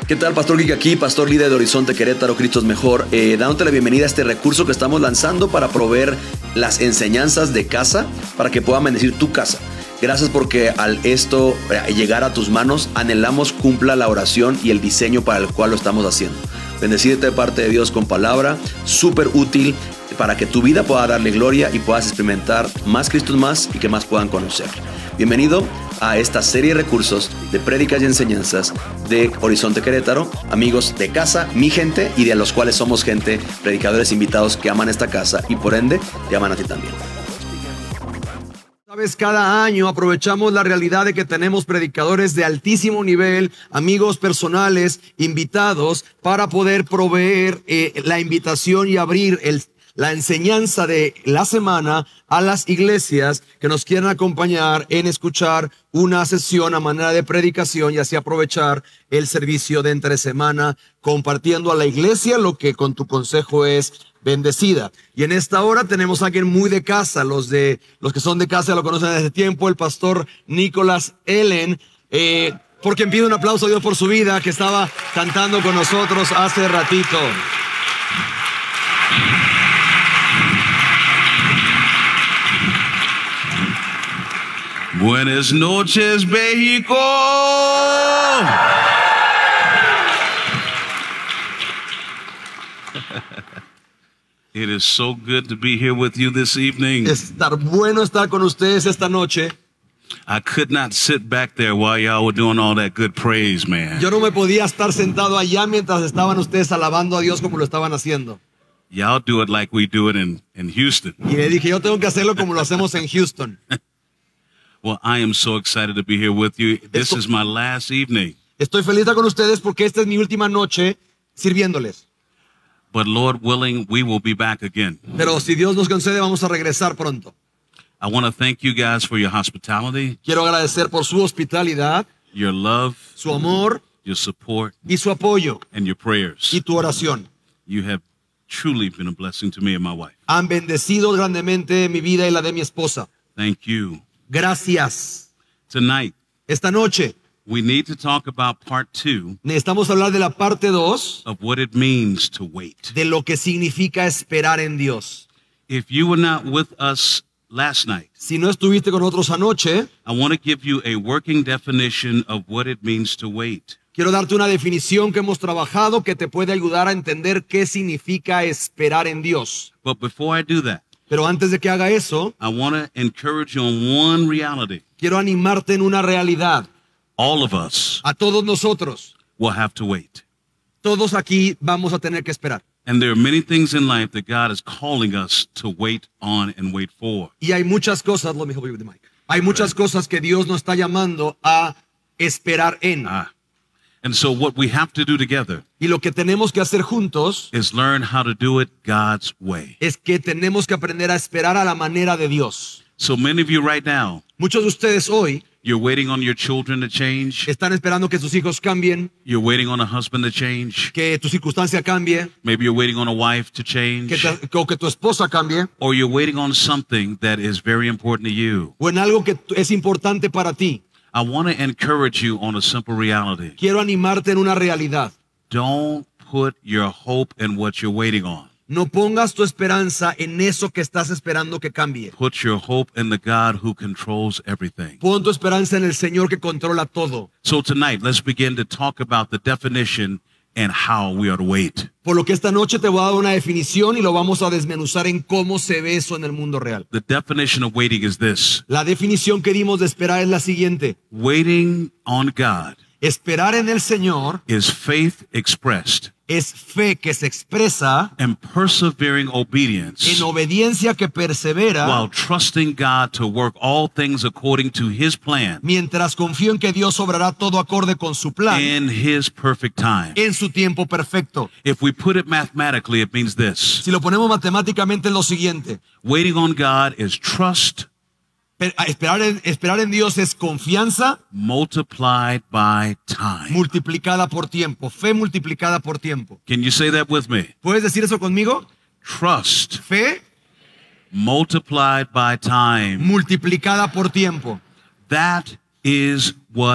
¿Qué tal? Pastor Geek aquí, pastor líder de Horizonte Querétaro, Cristo es Mejor, dándote la bienvenida a este recurso que estamos lanzando para proveer las enseñanzas de casa para que puedan bendecir tu casa. Gracias porque al esto llegar a tus manos, anhelamos cumpla la oración y el diseño para el cual lo estamos haciendo. Bendecirte de parte de Dios con palabra, súper útil para que tu vida pueda darle gloria y puedas experimentar más Cristo más y que más puedan conocer. Bienvenido a esta serie de recursos de prédicas y enseñanzas de Horizonte Querétaro, amigos de casa, mi gente, y de los cuales somos gente, predicadores invitados que aman esta casa y por ende te aman a ti también. Sabes, cada año aprovechamos la realidad de que tenemos predicadores de altísimo nivel, amigos personales, invitados, para poder proveer la invitación y abrir la enseñanza de la semana a las iglesias que nos quieran acompañar en escuchar una sesión a manera de predicación y así aprovechar el servicio de entre semana, compartiendo a la iglesia lo que con tu consejo es bendecida. Y en esta hora tenemos a alguien muy de casa, los que son de casa lo conocen desde tiempo, el pastor Nicolás Ellen, por quien pido un aplauso a Dios por su vida, que estaba cantando con nosotros hace ratito. Buenas noches, México. It is so good to be here with you this evening. Bueno estar con ustedes esta noche. I could not sit back there while y'all were doing all that good praise, man. Yo no me podía estar sentado allá mientras estaban ustedes alabando a Dios como lo estaban haciendo. Y'all do it like we do it in Houston. Y le dije, yo tengo que hacerlo como lo hacemos en Houston. Well, I am so excited to be here with you. This is my last evening. Estoy feliz de estar con ustedes porque esta es mi última noche sirviéndoles. But Lord willing, we will be back again. Pero si Dios nos concede, vamos a regresar pronto. I want to thank you guys for your hospitality, Quiero agradecer por su hospitalidad, your love, su amor your support, y su apoyo and your prayers. y tu oración. You have truly been a blessing to me and my wife. Han bendecido grandemente mi vida y la de mi esposa. Thank you. Gracias. Tonight, Esta noche we need to talk about part 2 necesitamos hablar de la parte 2 of what it means to wait. de lo que significa esperar en Dios. If you were not with us last night, Si no estuviste con nosotros anoche, I want to give you a working definition of what it means to wait. quiero darte una definición que hemos trabajado que te puede ayudar a entender qué significa esperar en Dios. But before I do that, Pero antes de que haga eso, I want to encourage you on one reality. quiero animarte en una realidad. All of us A todos nosotros, will have to wait. todos aquí vamos a tener que esperar. And there are many things in life that God is calling us to wait on and wait for. Y hay muchas cosas, let me help you with the mic. Hay muchas cosas que Dios nos está llamando a esperar en. And so what we have to do together Y lo que tenemos que hacer juntos is learn how to do it God's way. es que tenemos que aprender a esperar a la manera de Dios. So many of you right now, Muchos de ustedes hoy you're waiting on your children to change. están esperando que sus hijos cambien, You're waiting on a husband to change. que tu circunstancia cambie, Maybe you're waiting on a wife to change. o que tu esposa cambie, Or you're waiting on something that is very important to you. o en algo que es importante para ti. I want to encourage you on a simple reality. Quiero animarte en una realidad. Don't put your hope in what you're waiting on. No pongas tu esperanza en eso que estás esperando que cambie. Put your hope in the God who controls everything. Pon tu esperanza en el Señor que controla todo. So tonight, let's begin to talk about the definition and how we are to wait. Por lo que esta noche te voy a dar una definición y lo vamos a desmenuzar en cómo se ve eso en el mundo real. The definition of waiting is this: La definición que dimos de esperar es la siguiente. waiting on God Esperar en el Señor is faith expressed es fe que se expresa and persevering obedience en obediencia que persevera while trusting God to work all things according to His plan mientras confío en que Dios obrará todo acorde con su plan in His perfect time. en su tiempo perfecto. If we put it mathematically, it means this: Si lo ponemos matemáticamente es lo siguiente. waiting on God is trust Esperar en Dios es confianza multiplied by time. multiplicada por tiempo. Fe multiplicada por tiempo. Can you say that with me? ¿Puedes decir eso conmigo? Trust Fe multiplied by time. multiplicada por tiempo. That is what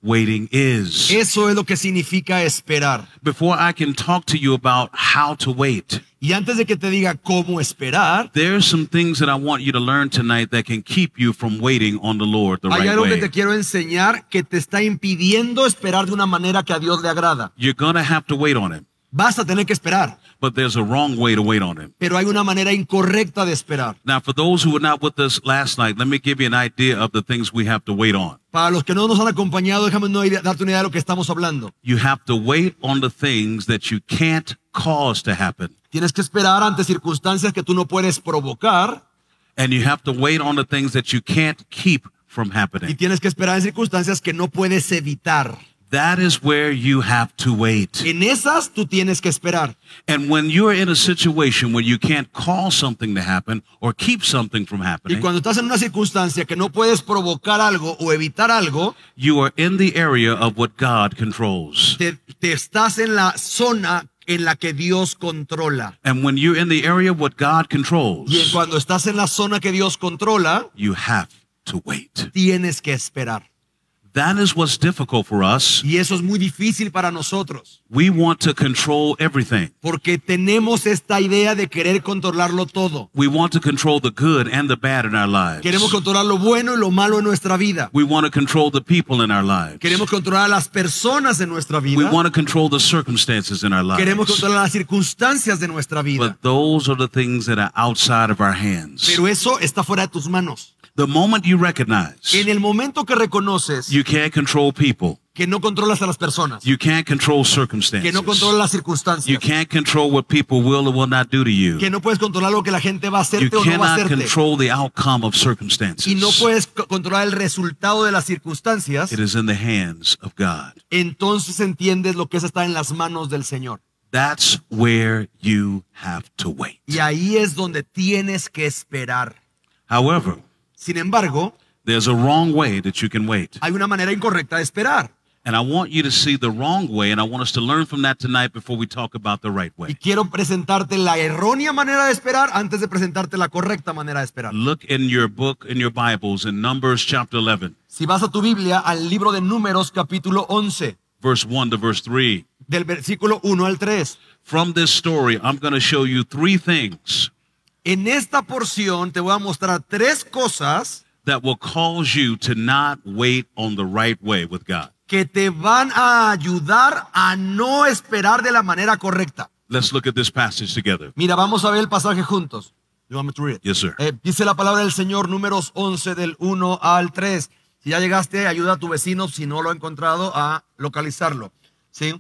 waiting is. Eso es lo que significa esperar. Before I can talk to you about how to wait, Y antes de que te diga cómo esperar, there's some things that I want you to learn tonight that can keep you from waiting on the Lord the hay right algo que way. te quiero enseñar que te está impidiendo esperar de una manera que a Dios le agrada. You're going to have to wait on Him, Vas a tener que esperar, but there's a wrong way to wait on Him. pero hay una manera incorrecta de esperar. Now, for those who were not with us last night, let me give you an idea of the things we have to wait on. Para los que no nos han acompañado, déjame darte una idea de lo que estamos hablando. You have to wait on the things that you can't cause to happen. Tienes que esperar ante circunstancias que tú no puedes provocar And you have to wait on the things that you can't keep from y happening. tienes que esperar en circunstancias que no puedes evitar. That is where you have to wait. En esas tú tienes que esperar. And when you're in a situation where you can't cause something to happen or keep something from Y happening, cuando estás en una circunstancia que no puedes provocar algo o evitar algo, you are in the area of what God controls. te estás en la zona en la que Dios controla. And when you're in the area of what God controls, Y cuando estás en la zona que Dios controla, you have to wait. tienes que esperar. That is what's difficult for us. Y eso es muy difícil para nosotros, We want to control everything. porque tenemos esta idea de querer controlarlo todo. We want to control the good and the bad in our lives. Queremos controlar lo bueno y lo malo en nuestra vida. We want to control the people in our lives. Queremos controlar a las personas en nuestra We vida. want to control the circumstances in our Queremos lives. controlar las circunstancias de nuestra vida. But those are the things that are outside of our hands. Pero eso está fuera de tus manos. The moment you recognize En el momento que reconoces you can't control people, que no controlas a las personas, you can't control que circumstances, no controlas las you circunstancias, can't control what people will or will not do to you, que no puedes controlar lo que la gente va a you hacerte o no va a cannot hacerte, control the outcome of y circumstances. no puedes controlar el resultado de las circunstancias, It is in the hands of God. entonces entiendes lo que es estar en las manos del Señor. That's where you have to wait. Y ahí es donde tienes que esperar. However, Sin embargo, there's a wrong way that you can wait. hay una manera incorrecta de esperar. And I want you to see the wrong way, and I want us to learn from that tonight before we talk about the right Y way. quiero presentarte la errónea manera de esperar antes de presentarte la correcta manera de esperar. Look in your book, in your Bibles, in Numbers chapter 11, Si vas a tu Biblia, al libro de Números capítulo 11, verse 1 to verse 3. del versículo 1 al 3. From this story, I'm going to show you three things En esta porción te voy a mostrar tres cosas that will cause you to not wait on the right way with God. que te van a ayudar a no esperar de la manera correcta. Let's look at this passage together. Mira, vamos a ver el pasaje juntos. You want me to read it? Yes, sir. Dice la palabra del Señor, Números 11 del 1 al 3. Si ya llegaste, ayuda a tu vecino, si no lo ha encontrado, a localizarlo. ¿Sí?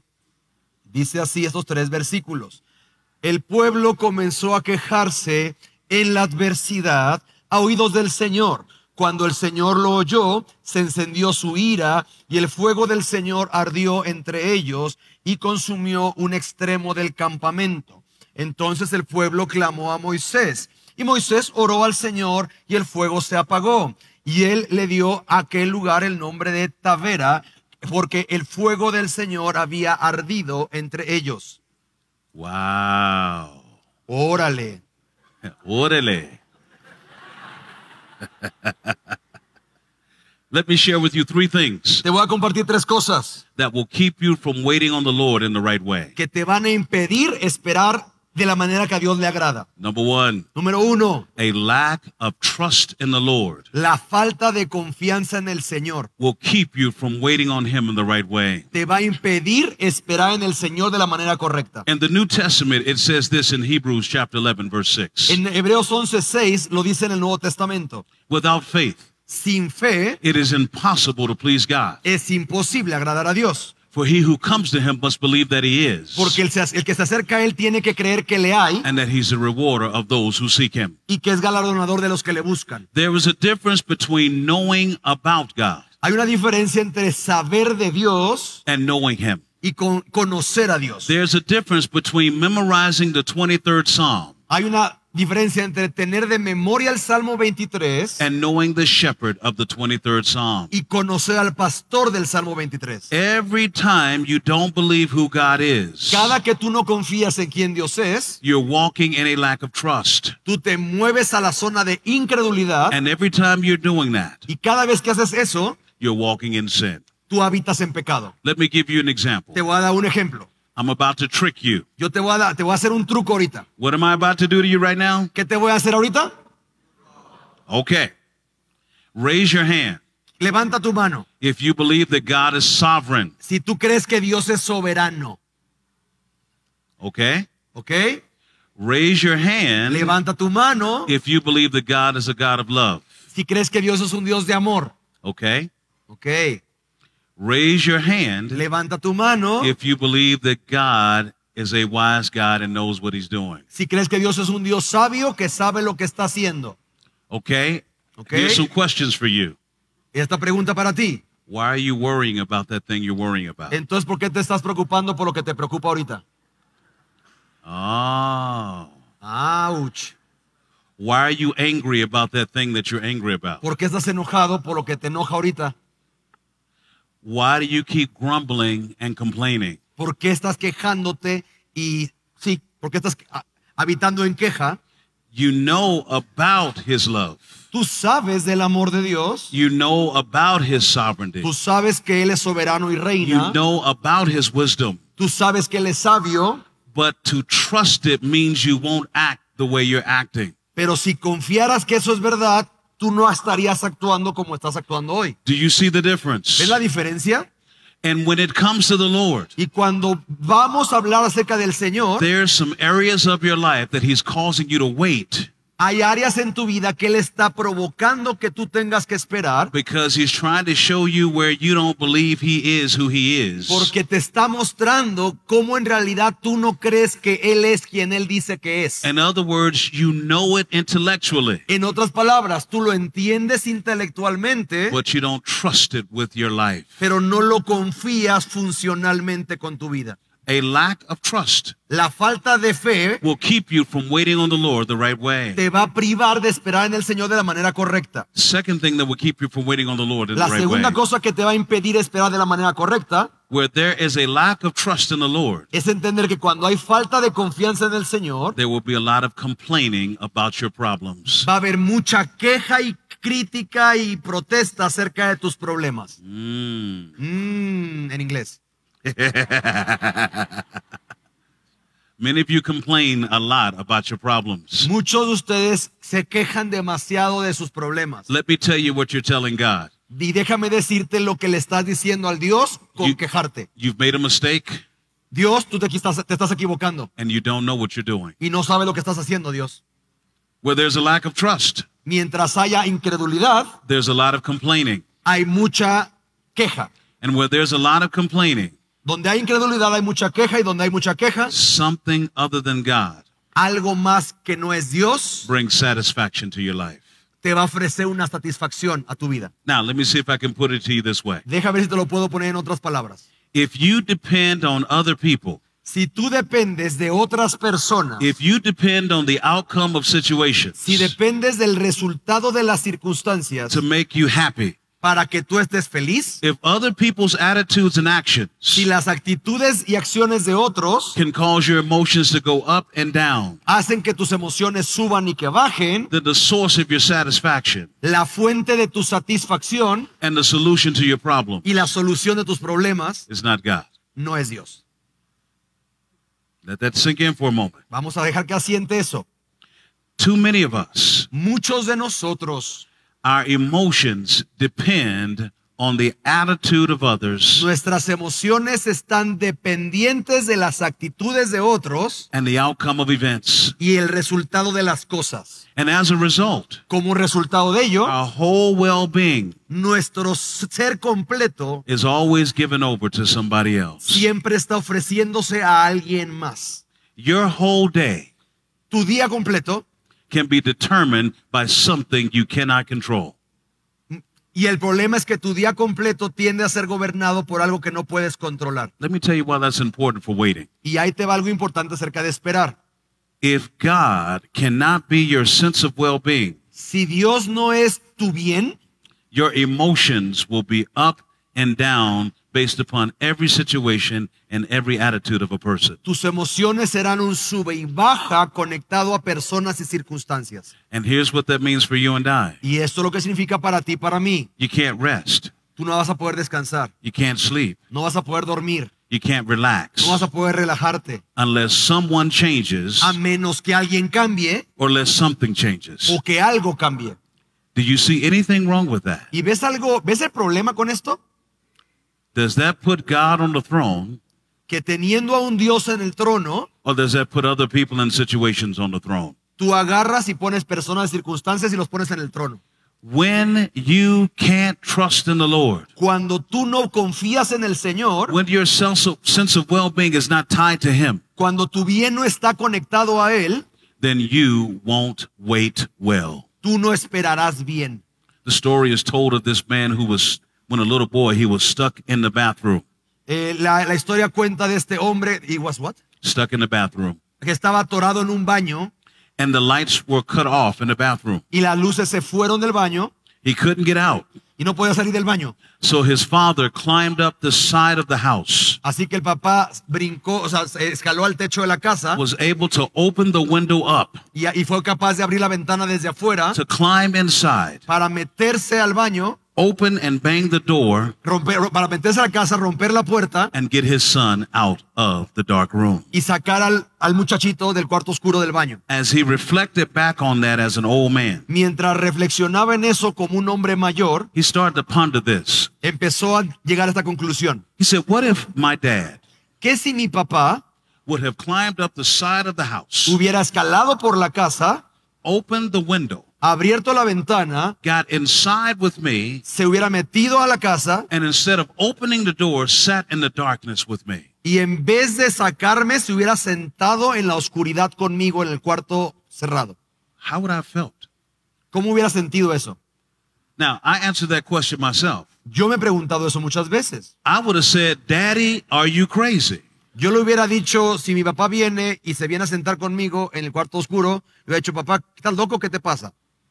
Dice así estos tres versículos. El pueblo comenzó a quejarse en la adversidad a oídos del Señor. Cuando el Señor lo oyó, se encendió su ira y el fuego del Señor ardió entre ellos y consumió un extremo del campamento. Entonces el pueblo clamó a Moisés y Moisés oró al Señor y el fuego se apagó. Y él le dio a aquel lugar el nombre de Tavera porque el fuego del Señor había ardido entre ellos. Wow. Órale. Órale. Let me share with you three things Te voy a compartir tres cosas that will keep you from waiting on the Lord in the right way. que te van a impedir esperar de la manera que a Dios le agrada. Number one, Número uno, a lack of trust in the Lord la falta de confianza en el Señor will keep you from waiting on Him in the right way. te va a impedir esperar en el Señor de la manera correcta. In the New Testament, it says this in Hebrews chapter 11, verse 6. En Hebreos 11:6 lo dice en el Nuevo Testamento. Without faith, Sin fe it is impossible to please God. es imposible agradar a Dios, For he who comes to Him must believe that He is, porque el que se acerca a Él tiene que creer que le hay and that He's a rewarder of those who seek Him. y que es galardonador de los que le buscan. There is a difference between knowing about God Hay una diferencia entre saber de Dios and knowing Him. y conocer a Dios. There's a difference between memorizing the 23rd Psalm Hay una diferencia entre tener de memoria el Salmo 23 and knowing the shepherd of the 23rd Psalm. y conocer al pastor del Salmo 23. Every time you don't believe who God is, Cada que tú no confías en quién Dios es, you're walking in a lack of trust. tú te mueves a la zona de incredulidad And every time you're doing that, y cada vez que haces eso, you're walking in sin. tú habitas en pecado. Let me give you an example. Te voy a dar un ejemplo. I'm about to trick you. Yo te voy a hacer un truco ahorita. What am I about to do to you right now? ¿Qué te voy a hacer ahorita? Okay. Raise your hand Levanta tu mano. if you believe that God is sovereign. Si tú crees que Dios es soberano, Okay? ¿ok? Raise your hand Levanta tu mano if you believe that God is a God of love. si crees que Dios es un Dios de amor, Okay? ¿ok? Raise your hand Levanta tu mano if you believe that God is a wise God and knows what he's doing. si crees que Dios es un Dios sabio que sabe lo que está haciendo. Okay? Okay. Here's some questions for you. Esta pregunta para ti. Why are you worrying about that thing you're worrying about? Entonces, ¿por qué te estás preocupando por lo que te preocupa ahorita? Oh. Ouch. Why are you angry about that thing that you're angry about? ¿Por qué estás enojado por lo que te enoja ahorita? Why do you keep grumbling and complaining? ¿Por qué estás quejándote y sí, por qué estás habitando en queja? You know about his love. Tú sabes del amor de Dios. You know about his sovereignty. Tú sabes que Él es soberano y You reina. know about his wisdom. Tú sabes que Él es sabio. But to trust it means you won't act the way you're acting. Pero si confiaras que eso es verdad, tú no estarías actuando como estás actuando hoy. Do you see the difference? ¿Ves la diferencia? And when it comes to the Lord, Y cuando vamos a hablar acerca del Señor, there's some areas of your life that he's causing you to wait hay áreas en tu vida que Él está provocando que tú tengas que esperar because he's trying to show you where you don't believe he is who he is. porque te está mostrando cómo en realidad tú no crees que Él es quien Él dice que es. In other words, you know it intellectually, En otras palabras, tú lo entiendes intelectualmente, but you don't trust it with your life. pero no lo confías funcionalmente con tu vida. A lack of trust La falta de fe will keep you from waiting on the Lord the right way. te va a privar de esperar en el Señor de la manera correcta. Second thing that will keep you from waiting on the Lord in La the right way. segunda cosa que te va a impedir esperar de la manera correcta Where there is a lack of trust in the Lord, es entender que cuando hay falta de confianza en el Señor, there will be a lot of complaining about your problems. va a haber mucha queja y crítica y protesta acerca de tus problemas. En inglés. Many of you complain a lot about your problems. Muchos de ustedes se quejan demasiado de sus problemas. Let me tell you what you're telling God. Y déjame decirte lo que le estás diciendo al Dios con quejarte. You've made a mistake Dios, tú te estás equivocando and you don't know what you're doing. y no sabes lo que estás haciendo, Dios. Where there's a lack of trust, Mientras haya incredulidad, there's a lot of complaining. hay mucha queja. And where there's a lot of complaining, Donde hay incredulidad hay mucha queja y donde hay mucha queja, something other than God algo más que no es Dios brings satisfaction to your life. te va a ofrecer una satisfacción a tu vida. Now, let me see if I can put it to you this way. Deja ver si te lo puedo poner en otras palabras. If you depend on other people, Si tú dependes de otras personas, if you depend on the outcome of situations si dependes del resultado de las circunstancias to make you happy, para que tú estés feliz, if other people's attitudes and actions si las actitudes y acciones de otros can cause your emotions to go up and down, hacen que tus emociones suban y que bajen, then the source of your satisfaction la fuente de tu satisfacción and the solution to your problem y la solución de tus problemas is not God. no es Dios. Let that sink in for a moment. Vamos a dejar que asiente eso. Too many of us, Muchos de nosotros, our emotions depend on the attitude of others nuestras emociones están dependientes de las actitudes de otros and the outcome of events. y el resultado de las cosas. And as a result, Como resultado de ello, our whole well-being nuestro ser completo is always given over to somebody else. siempre está ofreciéndose a alguien más. Your whole day Tu día completo, can be determined by something you cannot control. y el problema es que tu día completo tiende a ser gobernado por algo que no puedes controlar. Let me tell you why that's important for waiting. Y ahí te va algo importante acerca de esperar. If God cannot be your sense of well-being, Si Dios no es tu bien, your emotions will be up and down based upon every situation and every attitude of a person. tus emociones serán un sube y baja conectado a personas y circunstancias. And here's what that means for you and I. Y esto es lo que significa para ti y para mí. You can't rest. tú no vas a poder descansar, You can't sleep. no vas a poder dormir, You can't relax no vas a poder relajarte, unless someone changes a menos que alguien cambie or unless something changes. o que algo cambie. Do you see anything wrong with that? ¿Y ves algo, ves el problema con esto? Does that put God on the throne, Que teniendo a un Dios en el trono, or does that put other people in situations on the throne? tú agarras y pones personas, circunstancias y los pones en el trono. When you can't trust in the Lord, Cuando tú no confías en el Señor, when your sense of well-being is not tied to Him, cuando tu bien no está conectado a Él, then you won't wait well. tú no esperarás bien. The story is told of this man who was, when a little boy, he was stuck in the bathroom. La historia cuenta de este hombre, he was what? Stuck in the bathroom. Que estaba atorado en un baño And the lights were cut off in the bathroom. y las luces se fueron del baño He couldn't get out. y no podía salir del baño. So his father climbed up the side of the house, Así que el papá brincó, o sea, se escaló al techo de la casa was able to open the window up y fue capaz de abrir la ventana desde afuera to climb inside, para meterse al baño, open and bang the door, para meterse a la casa, romper la puerta and get his son out of the dark room. y sacar al muchachito del cuarto oscuro del baño. As he reflected back on that as an old man, Mientras reflexionaba en eso como un hombre mayor, he started to ponder this. empezó a llegar a esta conclusión. He said, what if my dad ¿Qué si mi papá would have climbed up the side of the house, hubiera escalado por la casa, opened the window, abierto la ventana, got inside with me, se hubiera metido a la casa and instead of opening the door, sat in the darkness with me? y en vez de sacarme se hubiera sentado en la oscuridad conmigo en el cuarto cerrado? How would I have felt? ¿Cómo hubiera sentido eso? Now, I answered that question myself. Yo me he preguntado eso muchas veces. I would have said, Daddy, are you crazy? Yo le hubiera dicho, si mi papá viene y se viene a sentar conmigo en el cuarto oscuro, le hubiera dicho, papá, ¿estás loco? ¿Qué te pasa?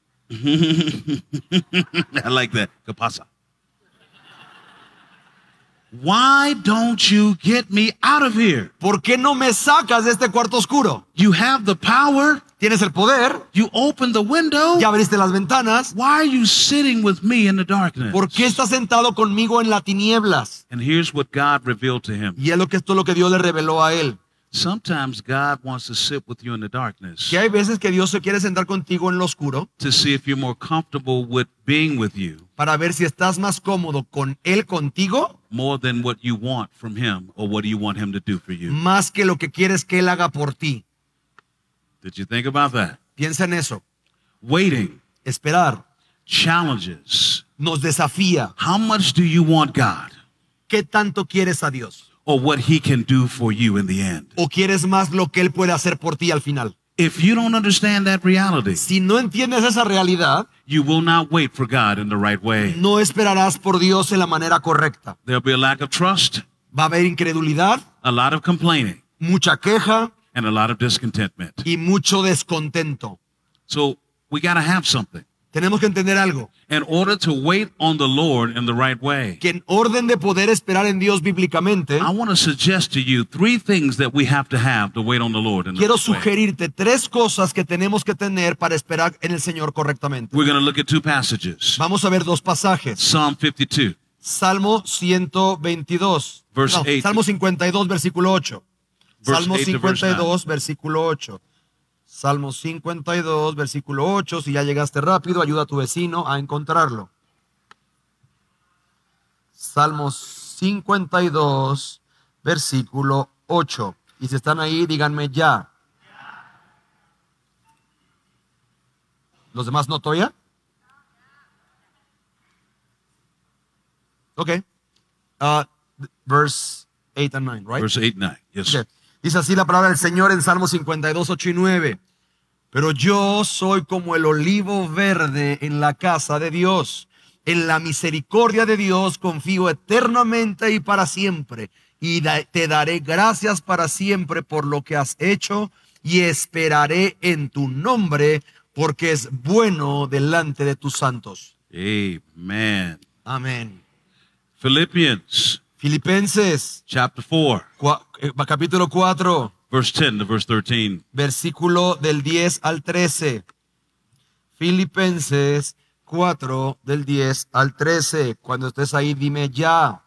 I like that. ¿Qué pasa? Why don't you get me out of here? ¿Por qué no me sacas de este cuarto oscuro? You have the power. Tienes el poder, You opened the window. ya abriste las ventanas. Why are you sitting with me in the darkness? ¿Por qué estás sentado conmigo en las tinieblas? And here's what God revealed to him. Y es esto es lo que Dios le reveló a él. Sometimes God wants to sit with you in the darkness Que hay veces que Dios se quiere sentar contigo en lo oscuro to see if you're more comfortable with being with you para ver si estás más cómodo con Él contigo, more than what you want from him or what do you want him to do for you. más que lo que quieres que Él haga por ti. Did you think about that? Piensa en eso. Waiting, Esperar challenges. nos desafía. How much do you want God ¿Qué tanto quieres a Dios? or what he can do for you in the end? ¿O quieres más lo que Él puede hacer por ti al final? If you don't understand that reality, Si no entiendes esa realidad, you will not wait for God in the right way. no esperarás por Dios en la manera correcta. There'll be a lack of trust, Va a haber incredulidad, a lot of complaining, mucha queja and a lot of discontentment. y mucho descontento. So we got to have something. Tenemos que entender algo, In order to wait on the Lord in the right way, que en orden de poder esperar en Dios bíblicamente, I want to suggest to you 3 things that we have to wait on the Lord in the quiero right way. sugerirte 3 cosas que tenemos que tener para esperar en el Señor correctamente. We're going to look at 2 passages. Vamos a ver 2 pasajes. Psalm 52, Salmo 122. Verse No, 8. Salmo 52, versículo 8. Verse Salmo 8 to verse 52, versículo 8. Salmo 52, versículo 8. Si ya llegaste rápido, ayuda a tu vecino a encontrarlo. Salmo 52, versículo 8. Y si están ahí, díganme ya. ¿Los demás no todavía? Ok. Verse 8 and 9, right? verse 8 and 9. Yes. Ok. Dice así la palabra del Señor en Salmo 52, 8 y 9. Pero yo soy como el olivo verde en la casa de Dios. En la misericordia de Dios confío eternamente y para siempre. Y te daré gracias para siempre por lo que has hecho y esperaré en tu nombre porque es bueno delante de tus santos. Amen. Amén. Philippians Filipenses, chapter 4, capítulo 4. verse 10 to verse 13. Versículo del 10 al 13. Filipenses, 4 del 10 al 13. Cuando estés ahí, dime ya.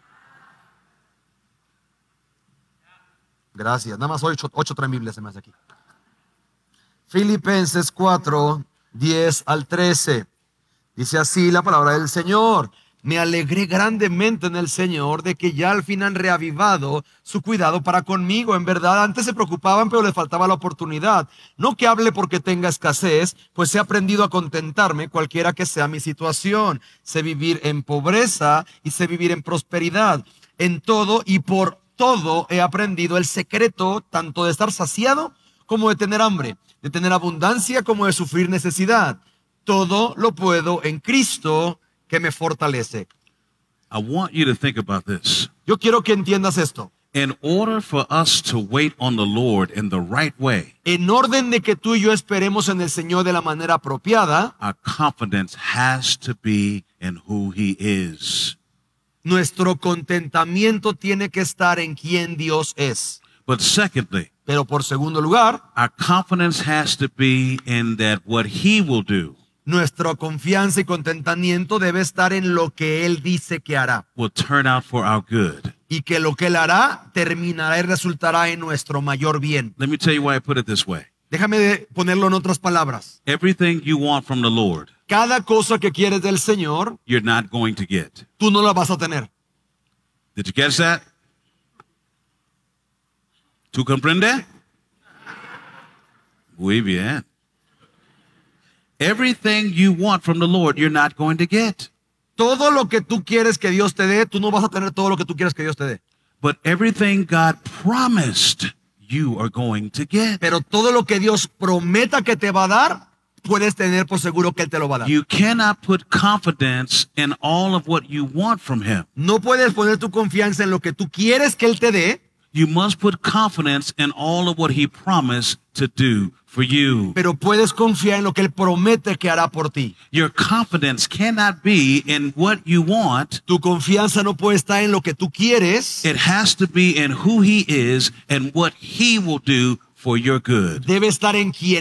Gracias. Nada más 8 traen Biblia se me hace aquí. Filipenses 4, 10 al 13. Dice así la palabra del Señor. Me alegré grandemente en el Señor de que ya al fin han reavivado su cuidado para conmigo. En verdad, antes se preocupaban, pero les faltaba la oportunidad. No que hable porque tenga escasez, pues he aprendido a contentarme cualquiera que sea mi situación. Sé vivir en pobreza y sé vivir en prosperidad. En todo y por todo he aprendido el secreto tanto de estar saciado como de tener hambre, de tener abundancia como de sufrir necesidad. Todo lo puedo en Cristo que me fortalece. I want you to think about this. Yo quiero que entiendas esto. In order for us to wait on the Lord in the right way, En orden de que tú y yo esperemos en el Señor de la manera apropiada, our confidence has to be in who He is. nuestro contentamiento tiene que estar en quien Dios es. But secondly, Pero por segundo lugar, our confidence has to be in that what He will do nuestra confianza y contentamiento debe estar en lo que Él dice que hará. will turn out for our good. Y que lo que Él hará terminará y resultará en nuestro mayor bien. Let me tell you why I put it this way. Déjame ponerlo en otras palabras. Everything you want from the Lord, Cada cosa que quieres del Señor, you're not going to get. tú no la vas a tener. Did you catch that? ¿Tú comprende? Muy bien. Everything you want from the Lord, you're not going to get. Todo lo que tú quieres que Dios te dé, tú no vas a tener todo lo que tú quieres que Dios te dé. But everything God promised, you are going to get. Pero todo lo que Dios prometa que te va a dar, puedes tener por seguro que Él te lo va a dar. You cannot put confidence in all of what you want from Him. No puedes poner tu confianza en lo que tú quieres que Él te dé, You must put confidence in all of what He promised to do for you. pero puedes confiar en lo que Él promete que hará por ti. Your confidence cannot be in what you want. Tu confianza no puede estar en lo que tú quieres, It has to be in who He is and what He will do for your good. debe estar en quien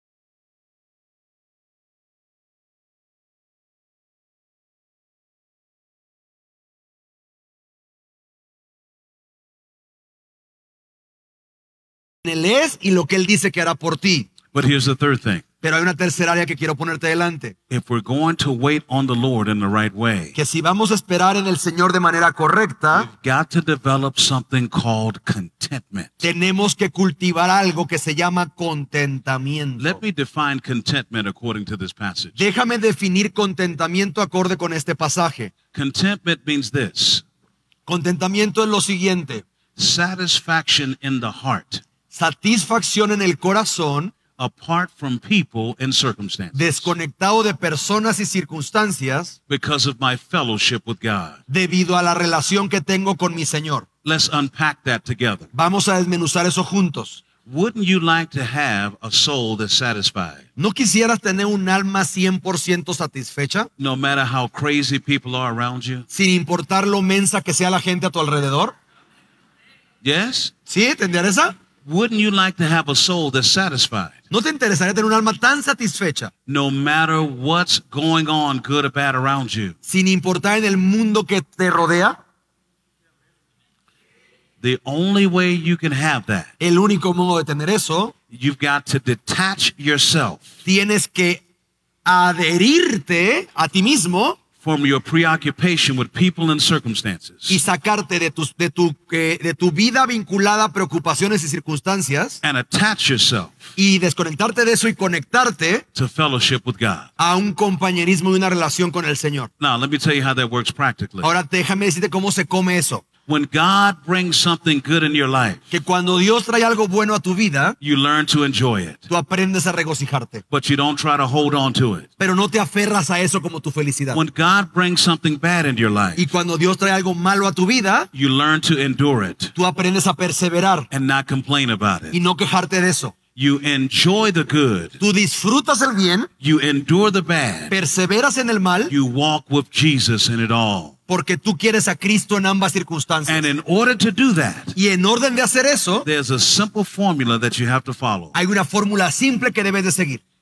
Él es y lo que Él dice que hará por ti. But here's the third thing. Pero hay una tercera área que quiero ponerte delante. If we're going to wait on the Lord in the right way, Que si vamos a esperar en el Señor de manera correcta, we've got to develop something called contentment. tenemos que cultivar algo que se llama contentamiento. Let me define contentment according to this passage. Déjame definir contentamiento acorde con este pasaje. Contentment means this: Contentamiento es lo siguiente: satisfaction in the heart, satisfacción en el corazón, apart from people and circumstances, desconectado de personas y circunstancias, because of my fellowship with God. debido a la relación que tengo con mi Señor. Let's unpack that together. Vamos a desmenuzar eso juntos. Wouldn't you like to have a soul that's satisfied? ¿No quisieras tener un alma 100% satisfecha? No matter how crazy people are around you? Sin importar lo mensa que sea la gente a tu alrededor. Yes? ¿Sí? ¿Te interesa? Wouldn't you like to have a soul that's satisfied? ¿No te interesaría tener un alma tan satisfecha? No matter what's going on, good or bad, around you. Sin importar en el mundo que te rodea. The only way you can have that, El único modo de tener eso, you've got to detach yourself tienes que adherirte a ti mismo from your preoccupation with people and y circumstances sacarte de tu vida vinculada a preocupaciones y circunstancias and attach yourself y desconectarte de eso y conectarte to fellowship with God. a un compañerismo y una relación con el Señor. Now, let me tell you how that works practically. Ahora déjame decirte cómo se come eso. When God brings something good in your life, Que cuando Dios trae algo bueno a tu vida, you learn to enjoy it, tú aprendes a regocijarte, but you don't try to hold on to it. pero no te aferras a eso como tu felicidad. When God brings something bad into your life, Y cuando Dios trae algo malo a tu vida, you learn to endure it tú aprendes a perseverar and not complain about y it. no quejarte de eso. You enjoy the good, Tú disfrutas el bien, you endure the bad, perseveras en el mal, you walk with Jesus in it all. porque tú quieres a Cristo en ambas circunstancias. And in order to do that, Y en orden de hacer eso, there's a simple formula that you have to follow. hay una fórmula simple que debes de seguir.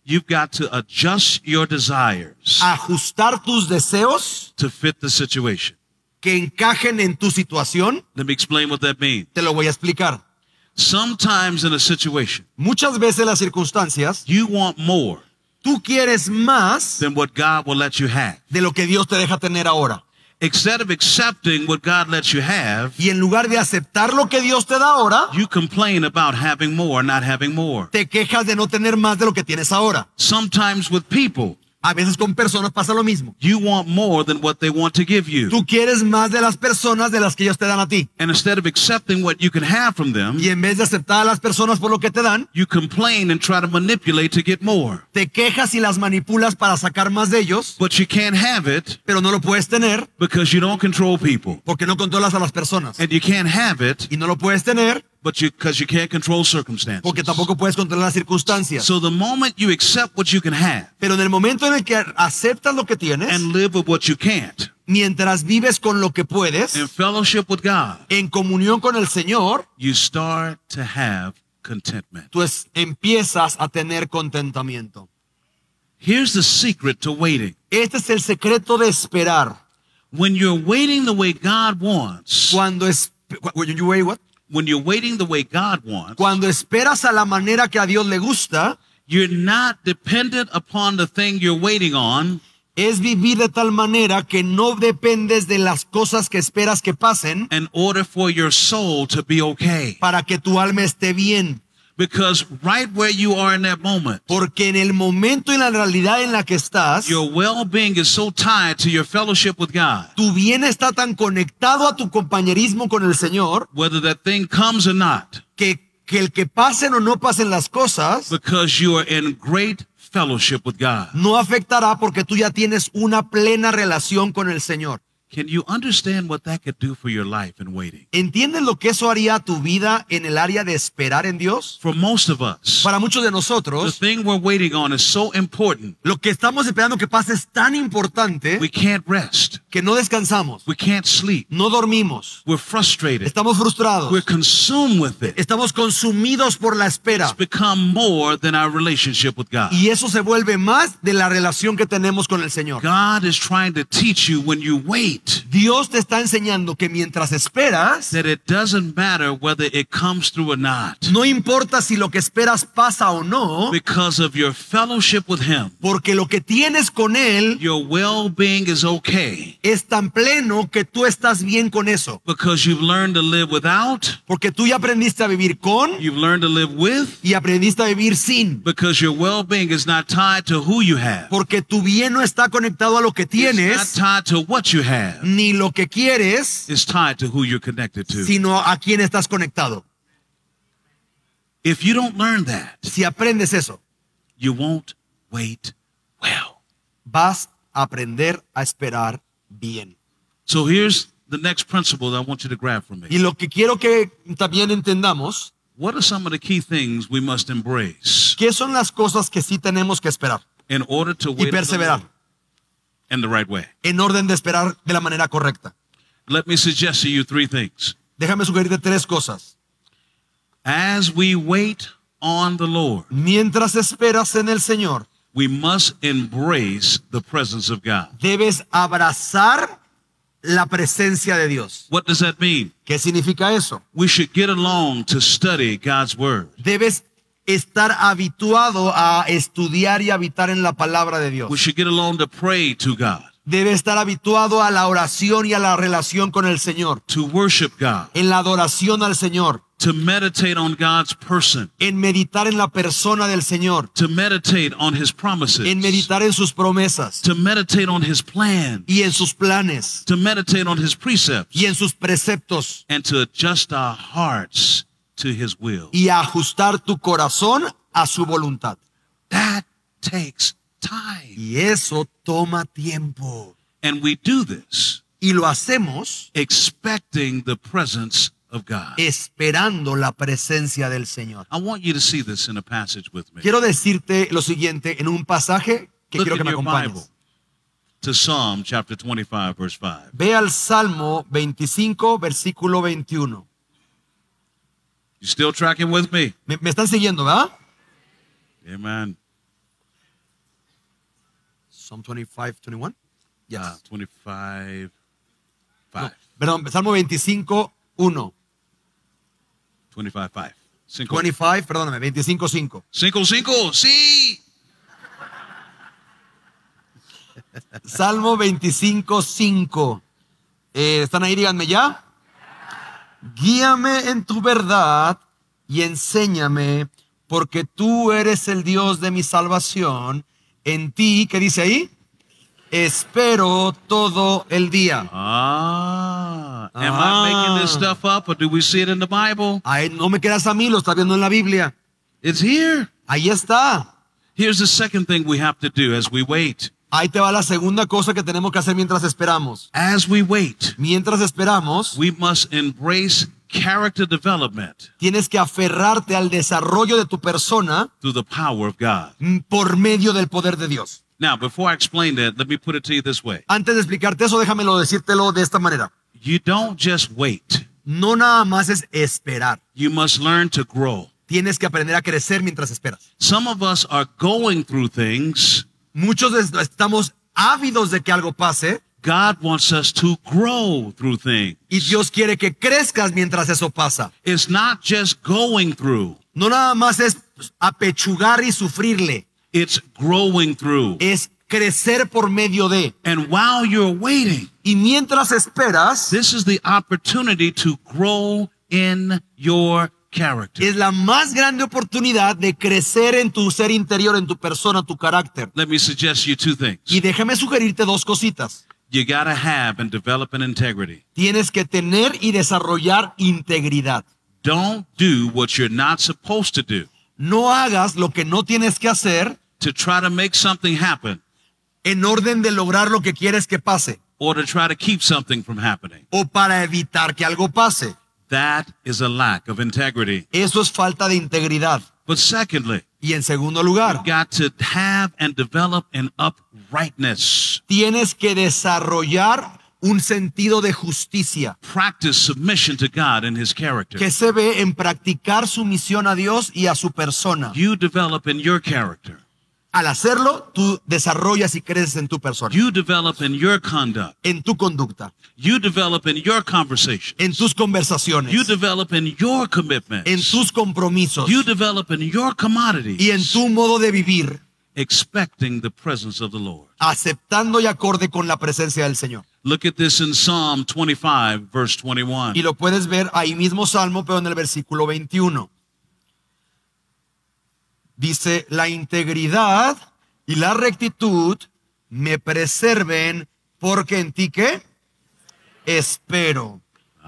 you've got to adjust your desires ajustar tus deseos to fit the situation. que encajen en tu situación. Let me explain what that means. Te lo voy a explicar. Sometimes in a situation, Muchas veces las circunstancias, you want more tú quieres más than what God will let you have. de lo que Dios te deja tener ahora. Instead of accepting what God lets you have, Y en lugar de aceptar lo que Dios te da ahora, you complain about having more, not having more. te quejas de no tener más de lo que tienes ahora. Sometimes with people, A veces con personas pasa lo mismo. you want more than what they want to give you. Tú quieres más de las personas de las que ellos te dan a ti. And instead of accepting what you can have from them, Y en vez de aceptar a las personas por lo que te dan, you complain and try to manipulate to get more. te quejas y las manipulas para sacar más de ellos, But you can't have it pero no lo puedes tener because you don't control people. porque no controlas a las personas. And you can't have it Y no lo puedes tener because you can't control circumstances. porque tampoco puedes controlar las circunstancias. So the moment you accept what you can have Pero en el momento en el que aceptas lo que tienes, and live with what you can't, mientras vives con lo que puedes, in fellowship with God, en comunión con el Señor, you start to have contentment. tú empiezas a tener contentamiento. Here's the secret to waiting. Este es el secreto de esperar. When you're waiting the way God wants, when you're waiting the way God wants, Cuando esperas a la manera que a Dios le gusta, you're not dependent upon the thing you're waiting on. es vivir de tal manera que no dependes de las cosas que esperas que pasen In order for your soul to be okay. para que tu alma esté bien. Because right where you are in that moment, Porque en el momento y la realidad en la que estás, your well-being is so tied to your fellowship with God. tu bien está tan conectado a tu compañerismo con el Señor Whether that thing comes or not, que el que pasen o no pasen las cosas because you are in great fellowship with God. no afectará porque tú ya tienes una plena relación con el Señor. Can you understand what that could do for your life in waiting? ¿Entiendes lo que eso haría a tu vida en el área de esperar en Dios? For most of us, Para muchos de the nosotros, thing we're waiting on is so important, lo que estamos esperando que pase es tan importante we can't rest, que no descansamos, we can't sleep, no dormimos, we're frustrated, estamos frustrados, we're consumed with it. estamos consumidos por la espera. It's become more than our relationship with God. Y eso se vuelve más de la relación que tenemos con el Señor. God is trying to teach you when you wait Dios te está enseñando que mientras esperas, that it doesn't matter whether it comes through or not. no importa si lo que esperas pasa o no, Because of your fellowship with Him, porque lo que tienes con Él your well-being is okay. es tan pleno que tú estás bien con eso. Because you've learned to live without, Porque tú ya aprendiste a vivir con you've learned to live with, y aprendiste a vivir sin. because your well-being is not tied to who you have. Porque tu bien no está conectado a lo que It's not tienes, tied to what you have. ni lo que quieres, It's tied to who you're connected to. sino a quién estás conectado. If you don't learn that, Si aprendes eso, you won't wait well. vas a aprender a esperar bien. So here's the next principle that I want you to grab from Y me. lo que quiero que también entendamos, What are some of the key things we must embrace ¿qué son las cosas que sí tenemos que esperar in order to y wait on the perseverar Lord in the right way? en orden de esperar de la manera correcta? Let me suggest to you three things. Déjame sugerirte tres cosas. As we wait on the Lord, Mientras esperas en el Señor, we must embrace the presence of God. debes abrazar la presencia de Dios. What does that mean? ¿Qué significa eso? We should get along to study God's word. Debes estar habituado a estudiar y habitar en la palabra de Dios. We should get along to pray to God, Debe estar habituado a la oración y a la relación con el Señor, to worship God, en la adoración al Señor, to meditate on God's person, en meditar en la persona del Señor, to meditate on His promises, en meditar en sus promesas to meditate on His plan, y en sus planes to meditate on His precepts, y en sus preceptos and to adjust our hearts to His will. y a ajustar tu corazón a su voluntad. That takes time. Y eso toma tiempo. And we do this Y lo hacemos expecting the presence of God. esperando la presencia del Señor. I want you to see this in a passage with me. Quiero decirte lo siguiente en un pasaje que Look quiero que in me your Bible acompañes. to Psalm chapter 25, verse 5. Ve al Salmo 25, versículo 21. You still tracking with me? Me están siguiendo, ¿verdad? Amen. Psalm 25:21. Yes. 25, 5. No, perdón, Salmo 25:1. 25, 5. 25, perdóname, 25:5. 5, 5, sí. Salmo 25:5. ¿Están ahí? Díganme ya. Guíame en tu verdad y enséñame, porque tú eres el Dios de mi salvación. En ti, ¿qué dice ahí? Espero todo el día. Am I making this stuff up or do we see it in the Bible? Ay, no me creas a mí, lo está viendo en la Biblia. It's here. Ahí está. Here's the second thing we have to do as we wait. Ahí te va la segunda cosa que tenemos que hacer mientras esperamos. As we wait, Mientras esperamos, we must embrace character development tienes que aferrarte al desarrollo de tu persona through the power of God. por medio del poder de Dios. Now, before I explain that, let me put it to you this way. Antes de explicarte eso, déjamelo decírtelo de esta manera. You don't just wait. No nada más es esperar. You must learn to grow. Tienes que aprender a crecer mientras esperas. Some of us are going through things. Muchos estamos ávidos de que algo pase God wants us to grow through things. y Dios quiere que crezcas mientras eso pasa. It's not just going through. No nada más es apechugar y sufrirle. It's growing through. Es crecer por medio de. And while you're waiting, Y mientras esperas, this is the opportunity to grow in your character. es la más grande oportunidad de crecer en tu ser interior, en tu persona, tu carácter. Let me suggest you two things. Y déjame sugerirte dos cositas. You gotta have and develop an integrity. Tienes que tener y desarrollar integridad. Don't do what you're not supposed to do No hagas lo que no tienes que hacer to try to make something happen en orden de lograr lo que quieres que pase or to try to keep something from happening. o para evitar que algo pase. That is a lack of integrity. Eso es falta de integridad. But secondly, Y en segundo lugar, you got to have and develop an uprightness. tienes que desarrollar un sentido de justicia Practice submission to God and His character. que se ve en practicar sumisión a Dios y a su persona. You develop in your character. Al hacerlo, tú desarrollas y creces en tu persona, You develop in your conduct. en tu conducta, You develop in your conversation. en tus conversaciones, You develop in your commitments. en tus compromisos You develop in your commodities. y en tu modo de vivir, Expecting the presence of the Lord. aceptando y acorde con la presencia del Señor. Look at this in Psalm 25, verse 21. Y lo puedes ver ahí mismo Salmo, pero en el versículo 21. Dice, la integridad y la rectitud me preserven, porque en ti, ¿qué? Espero.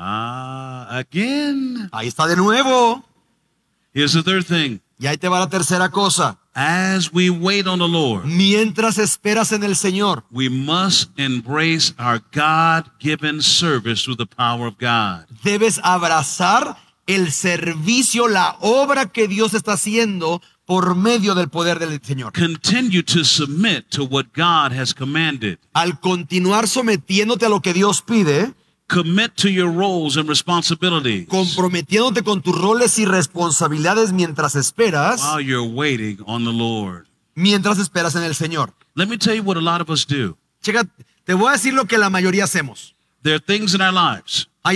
Again. Ahí está de nuevo. Here's the third thing. Y ahí te va la tercera cosa. As we wait on the Lord, Mientras esperas en el Señor, we must embrace our God-given service through the power of God. debes abrazar el servicio, la obra que Dios está haciendo por medio del poder del Señor. Continue to submit to what God has commanded. Al continuar sometiéndote a lo que Dios pide, Commit to your roles and responsibilities comprometiéndote con tus roles y responsabilidades mientras esperas on the Lord. mientras esperas en el Señor. Let me tell you what a lot of us do. Checa, te voy a decir lo que la mayoría hacemos. There are things in our lives, Hay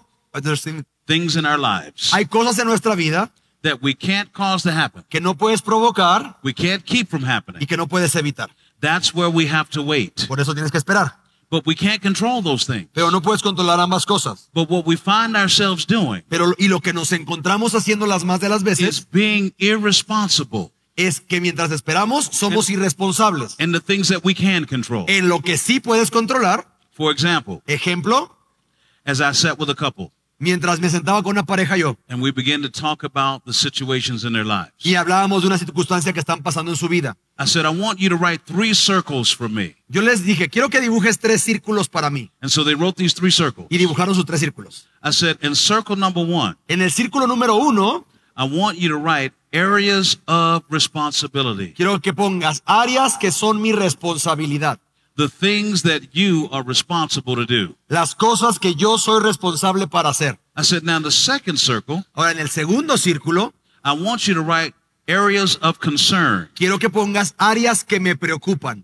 hay cosas en nuestra vida that we can't cause to happen. que no puedes provocar We can't keep from happening. y que no puedes evitar. That's where we have to wait. Por eso tienes que esperar. But we can't control those things. Pero no puedes controlar ambas cosas. But what we find ourselves doing Y lo que nos encontramos haciendo las más de las is veces being irresponsible es que mientras esperamos somos irresponsables. in the things that we can control. En lo que sí puedes controlar, For example, ejemplo, as I sat with a couple mientras me sentaba con una pareja yo and we began to talk about the situations in their lives, y hablábamos de una circunstancia que están pasando en su vida, I said, I want you to write 3 circles for me. yo les dije, quiero que dibujes 3 círculos para mí. And so they wrote these 3 circles. Y dibujaron sus 3 círculos. I said, in circle number 1, En el círculo número 1, I want you to write areas of responsibility. quiero que pongas áreas que son mi responsabilidad. The things that you are responsible to do. Las cosas que yo soy responsable para hacer. I said, now in the second circle, Ahora, en el segundo círculo, I want you to write areas of concern. quiero que pongas áreas que me preocupan.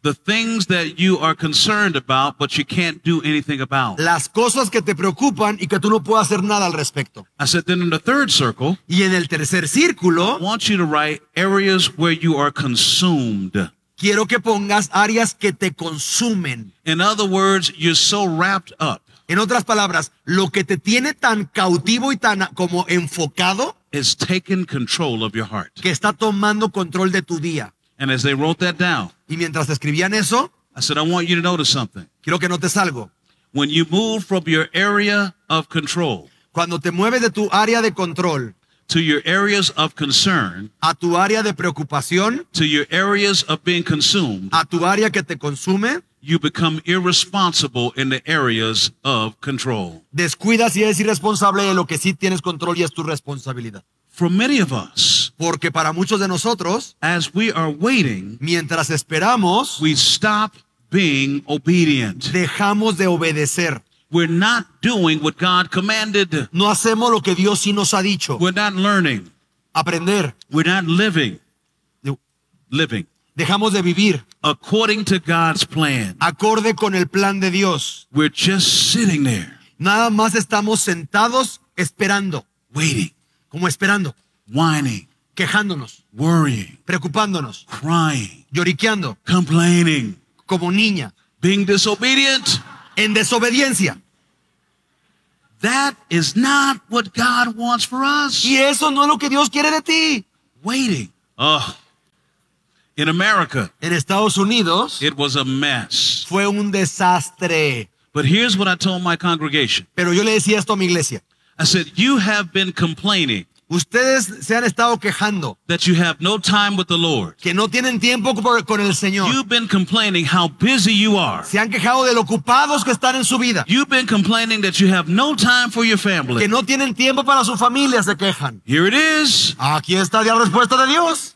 The things that you are concerned about, but you can't do anything about. Las cosas que te preocupan y que tú no puedes hacer nada al respecto. I said, then in the third circle, Y en el tercer I círculo, want you to write areas where you are consumed. quiero que pongas áreas que te consumen. In other words, you're so wrapped up. En otras palabras, lo que te tiene tan cautivo y tan como enfocado It's taken control of your heart. que está tomando control de tu día. And as they wrote that down, Y mientras escribían eso, I said, I want you to notice something. quiero que notes algo. When you move from your area of control Cuando te mueves de tu área de control to your areas of concern, a tu área de preocupación, to your areas of being consumed, a tu área que te consume, you become irresponsible in the areas of control. descuidas y eres irresponsable de lo que sí tienes control y es tu responsabilidad. For many of us, Porque para muchos de nosotros, as we are waiting, mientras esperamos, we stop being obedient. dejamos de obedecer. We're not doing what God commanded. No hacemos lo que Dios sí nos ha dicho. We're not learning. Aprender. We're not living Dejamos de vivir according to God's plan. acorde con el plan de Dios. We're just sitting there Nada más estamos sentados esperando, waiting, como esperando, whining, quejándonos, worrying, preocupándonos, crying, lloriqueando, complaining, como niña, being disobedient. en desobediencia. That is not what God wants for us. Y eso no es lo que Dios quiere de ti. Waiting. In America, En Estados Unidos it was a mess. fue un desastre. But here's what I told my congregation. Pero yo le decía esto a mi iglesia. I said, you have been complaining Ustedes se han estado quejando that you have no time with the Lord. que no tienen tiempo con el Señor. You've been complaining how busy you are. Se han quejado de lo ocupados que están en su vida. You've been complaining that you have no time for your Que family. no tienen tiempo para su familia, se quejan. Here it is. Aquí está ya la respuesta de Dios.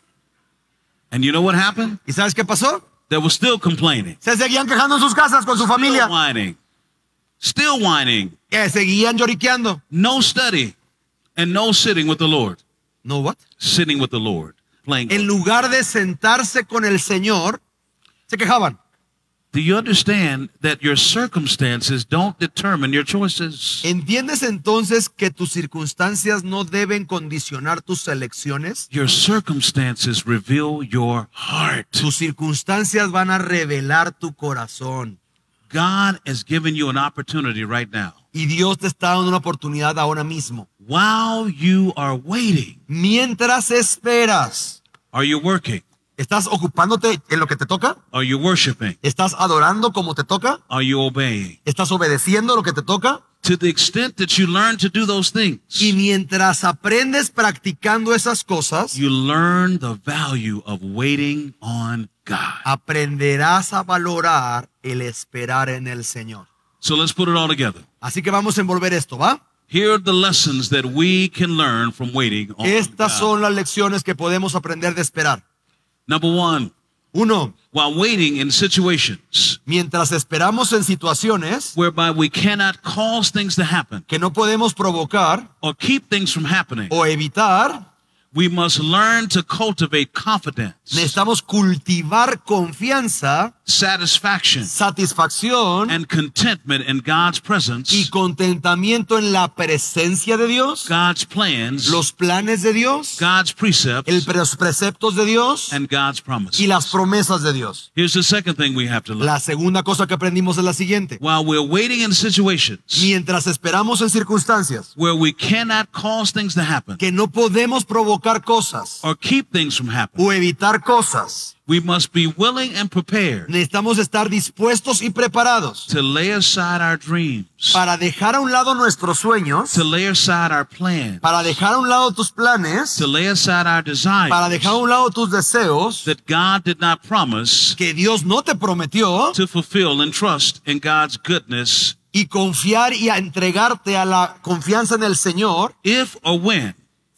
And you know what happened? ¿Y sabes qué pasó? They were still complaining, Se seguían quejando en sus casas con su still familia. whining, still whining. Seguían lloriqueando. No study and no sitting with the Lord. No, what? Sitting with the Lord. Playing. En lugar de sentarse con el Señor, se quejaban. Do you understand that your circumstances don't determine your choices? ¿Entiendes entonces que tus circunstancias no deben condicionar tus elecciones? Your circumstances reveal your heart. Tus circunstancias van a revelar tu corazón. God has given you an opportunity right now. Y Dios te está dando una oportunidad ahora mismo. While you are waiting, Mientras esperas, are you working? ¿estás ocupándote en lo que te toca? Are you worshiping? ¿Estás adorando como te toca? Are you obeying? ¿Estás obedeciendo lo que te toca? To the extent that you learn to do those things, Y mientras aprendes practicando esas cosas, you learn the value of waiting on God. aprenderás a valorar el esperar en el Señor. So let's put it all together. Así que vamos a envolver esto, ¿va? Here are the lessons that we can learn from waiting on Estas God. son las lecciones que podemos aprender de esperar. Number one, 1. while waiting in situations Mientras esperamos en situaciones whereby we cannot cause things to happen que no podemos provocar or keep things from happening, o evitar, we must learn to cultivate confidence, necesitamos cultivar confianza, satisfaction, satisfacción and contentment in God's y presence, contentamiento en la presencia de Dios, God's plans, los planes de Dios, God's precepts, los preceptos de Dios and God's promises. y las promesas de Dios. Here's the second thing we have to learn. La segunda cosa que aprendimos es la siguiente. While we're waiting in situations Mientras esperamos en circunstancias where we cannot cause things to happen que no podemos provocar cosas or keep things from happening, o evitar cosas, we must be willing and prepared necesitamos estar dispuestos y preparados to lay aside our dreams, para dejar a un lado nuestros sueños, to lay aside our plans, para dejar a un lado tus planes, to lay aside our desires para dejar a un lado tus deseos that God did not promise que Dios no te prometió to fulfill, and trust in God's goodness y confiar y a entregarte a la confianza en el Señor, if or when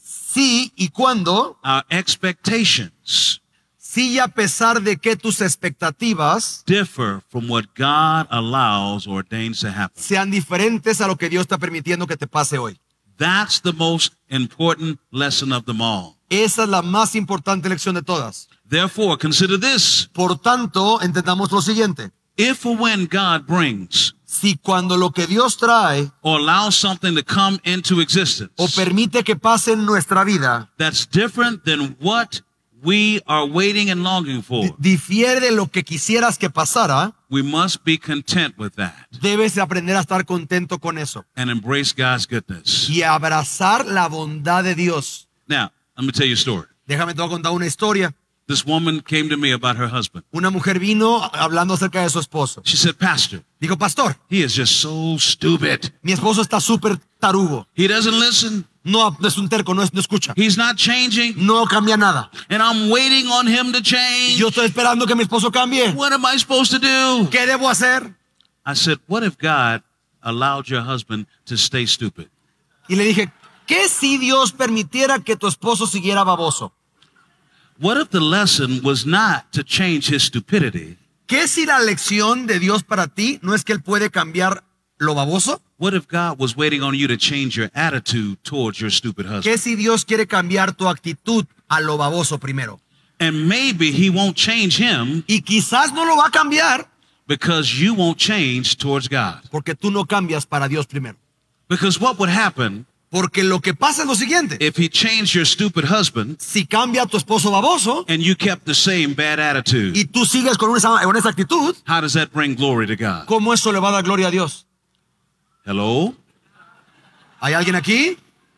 sí y cuando, our expectations sí y a pesar de que tus expectativas differ from what God allows or ordains to happen. sean diferentes a lo que Dios está permitiendo que te pase hoy. That's the most important lesson of them all. Esa es la más importante lección de todas. Therefore, consider this. Por tanto, entendamos lo siguiente. If or when God brings Si cuando lo que Dios trae or allows something to come into existence o permite que pase en nuestra vida, that's different than what we are waiting and longing for, difiere de lo que quisieras que pasara, we must be content with that debes aprender a estar contento con eso and embrace God's goodness. y abrazar la bondad de Dios. Now, let me tell you a story. Déjame te voy a contar una historia. This woman came to me about her husband. Una mujer vino hablando acerca de su esposo. She said, Pastor, Dijo, pastor, he is just so stupid. mi esposo está súper tarugo. He doesn't listen. No es un terco, no escucha. He's not changing. No cambia nada. And I'm waiting on him to Y change. yo estoy esperando que mi esposo cambie. What am I supposed to do? ¿Qué debo hacer? I said, what if God allowed your husband to stay stupid? Y le dije, ¿qué si Dios permitiera que tu esposo siguiera baboso? What if the lesson was not to change his stupidity? ¿Qué si la lección de Dios para ti no es que Él puede cambiar lo baboso? What if God was waiting on you to change your attitude towards your stupid husband? ¿Qué si Dios quiere cambiar tu actitud a lo baboso primero? And maybe he won't change him Y quizás no lo va a cambiar because you won't change towards God. porque tú no cambias para Dios primero. Because what would happen Porque lo que pasa es lo siguiente. if he changed your stupid husband Si cambia a tu esposo baboso and you kept the same bad attitude? y tú sigues con esa actitud, How does that bring glory to God? ¿cómo eso le va a dar gloria a Dios? Hello? ¿Hay alguien aquí?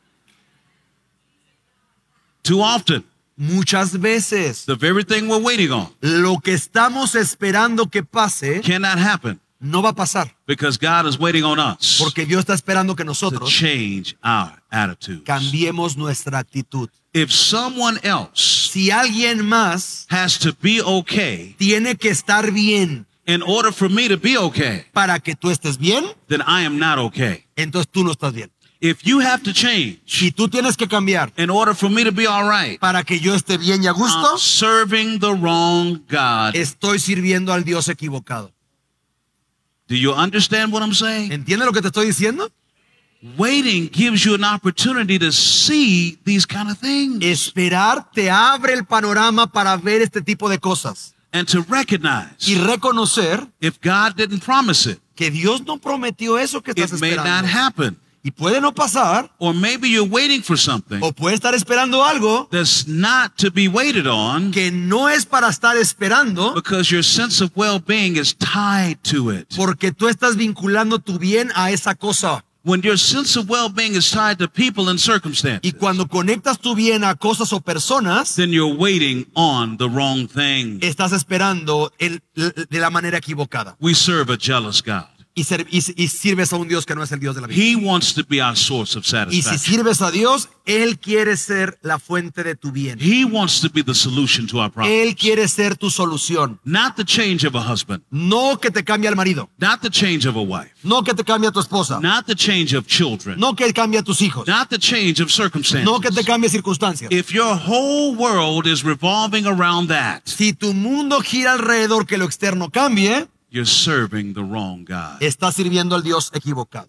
Too often, Muchas veces the very thing we're waiting on lo que estamos esperando que pase cannot happen no va a pasar. because God is waiting on us Porque Dios está esperando que to nosotros change our attitudes. cambiemos nuestra actitud. If someone else Si alguien más has to be okay tiene que estar bien in order for me to be okay, para que tú estés bien, then I am not okay. entonces tú no estás bien. If you have to change Si tú tienes que cambiar in order for me to be all right, para que yo esté bien y a I'm gusto, serving the wrong God. estoy sirviendo al Dios equivocado. Do you understand what I'm saying? ¿Entiendes lo que te estoy diciendo? Waiting gives you an opportunity to see these kind of things Esperar te abre el panorama para ver este tipo de cosas and to recognize y reconocer if God didn't promise it, que Dios no prometió eso que estás it may not esperando. happen. Y puede no pasar, Or maybe you're waiting for something o puede estar esperando algo that's not to be waited on que no es para estar esperando, because your sense of well-being is tied to it. porque tú estás vinculando tu bien a esa cosa. When your sense of well-being is tied to people and circumstances, Y cuando conectas tu bien a cosas o personas, then you're waiting on the wrong thing. estás esperando de la manera equivocada. We serve a jealous God. Y sirves a un Dios que no es el Dios de la vida. He wants to be our source of Y si satisfaction. sirves a Dios, Él quiere ser la fuente de tu bien. He wants to be the solution to our Él problems. quiere ser tu solución. Not the change of a husband, No que te cambie al marido. not the change of a wife, No que te cambie a tu esposa. not the change of children, No que cambie a tus hijos. not the change of No que te circumstances. cambie circunstancias. If your whole world is revolving around that, Si tu mundo gira alrededor que lo externo cambie, you're serving the wrong God. estás sirviendo al Dios equivocado.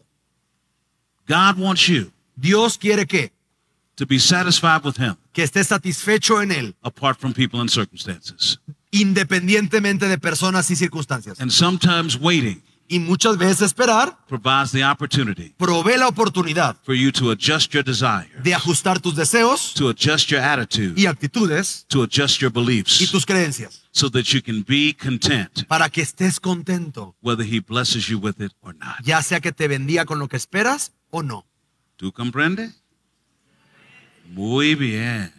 God wants you Dios quiere to be satisfied with Him que estés satisfecho en Él, apart from people and circumstances. independientemente de personas y circunstancias. And sometimes waiting Y muchas veces esperar provides the opportunity provee la oportunidad for you to adjust your desire, de ajustar tus deseos to adjust your attitude, y actitudes to adjust your y beliefs, tus creencias so that you can be content para que estés contento, whether He blesses you with it or not. ya sea que te bendiga con lo que esperas o no. ¿Tú comprende? Muy bien.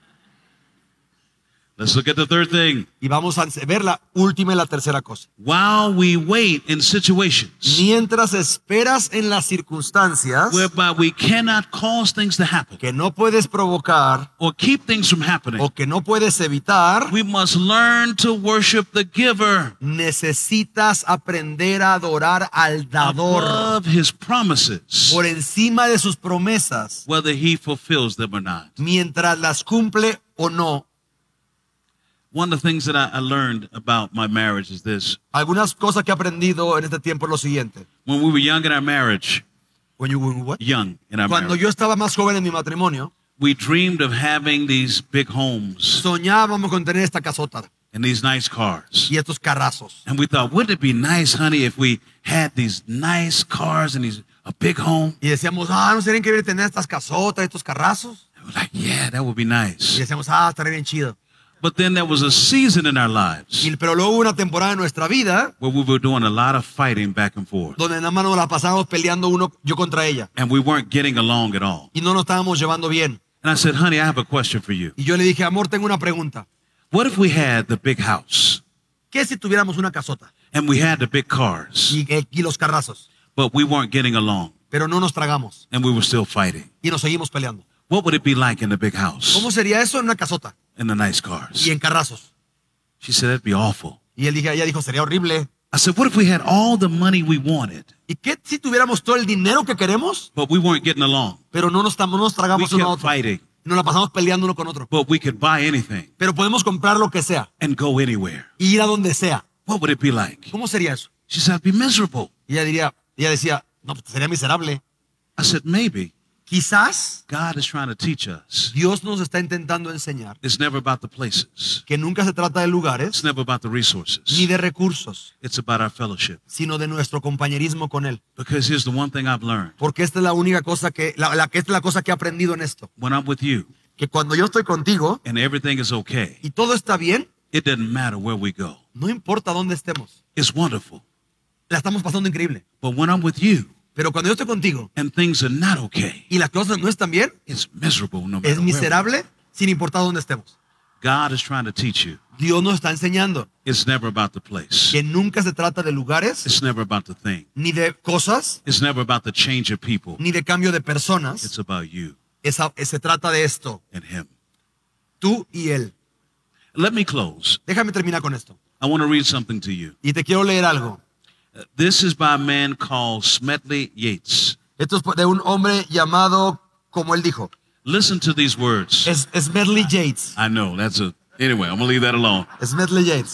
Let's look at the third thing. Y vamos a ver la última y la tercera cosa. While we wait in situations Mientras esperas en las circunstancias whereby we cannot cause things to happen que no puedes provocar or keep things from happening, o que no puedes evitar, we must learn to worship the giver necesitas aprender a adorar al dador above His promises, por encima de sus promesas, whether He fulfills them or not. mientras las cumple o no. One of the things that I learned about my marriage is this. Algunas cosas que he aprendido en este tiempo es lo siguiente. When we were young in our marriage, When you were what? young in our Cuando marriage, yo estaba más joven en mi matrimonio, we dreamed of having these big homes soñábamos con tener esta casota and these nice cars. y estos carrazos. And we thought, wouldn't it be nice, honey, if we had these nice cars and a big home? Y decíamos, ¿no sería increíble tener estas casotas, estos carrazos? And we're like, yeah, that would be Y nice. decíamos, estaría bien chido. But then there was a season in our lives Pero luego hubo una temporada en nuestra vida where we were doing a lot of fighting back and forth. donde nada más nos la pasábamos peleando yo contra ella. And we weren't getting along at all. Y no nos estábamos llevando bien. And I said, honey, I have a question for you. Y yo le dije, amor, tengo una pregunta. What if we had the big house ¿Qué si tuviéramos una casota and we had the big cars, y los carrazos, but we weren't getting along pero no nos tragamos and we were still fighting? y nos seguimos peleando? What would it be like in the big house ¿Cómo sería eso en una casota and the nice cars? y en carrazos? She said, that'd be awful. Y ella dijo, sería horrible. I said, what if we had all the money we wanted, ¿Y qué si tuviéramos todo el dinero que queremos, but we weren't getting along? pero no nos We tragamos uno a kept otro? fighting, Nos la pasamos peleando uno con otro. but we could buy anything Pero podemos comprar lo que sea and go anywhere. y ir a donde sea. What would it be like? ¿Cómo sería eso? She said, I'd be miserable. Y ella decía, no, pues sería miserable. I said, maybe Quizás God is trying to teach us. Dios nos está intentando enseñar It's never about the places. que nunca se trata de lugares It's never about the resources. ni de recursos, It's about our fellowship. sino de nuestro compañerismo con Él. Because here's the one thing I've learned. Porque esta es la única cosa esta es la cosa que he aprendido en esto. When I'm with you Que cuando yo estoy contigo and everything is okay, y todo está bien, it doesn't matter where we go. no importa dónde estemos. It's wonderful. La estamos pasando increíble. But when I'm with you Pero cuando yo estoy contigo and things are not okay, y las cosas no están bien, it's miserable no matter es where we go. miserable sin importar dónde estemos. God is trying to teach you. Dios nos está enseñando It's never about the place. que nunca se trata de lugares, It's never about the thing. ni de cosas, It's never about the change of people. ni de cambio de personas. It's about you Se trata de esto, and Him. tú y Él. Let me close. Déjame terminar con esto. I want to read something to you. Y te quiero leer algo. This is by a man called Smedley Yates. Esto es de un hombre llamado, como él dijo, Listen to these words. es Smedley Yates. I know, anyway, I'm going to leave that alone. Smedley Yates.